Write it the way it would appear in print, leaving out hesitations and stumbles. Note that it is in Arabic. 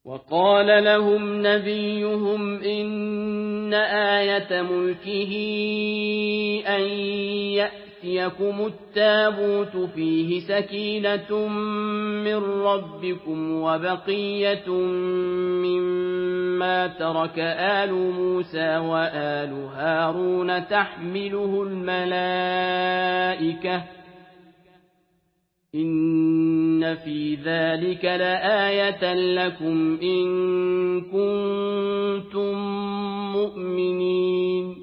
وقال لهم نبيهم إن آية ملكه أن يأتيكم التابوت فيه سكينة من ربكم وبقية مما ترك آل موسى وآل هارون تحمله الملائكة إن في ذلك لآية لكم إن كنتم مؤمنين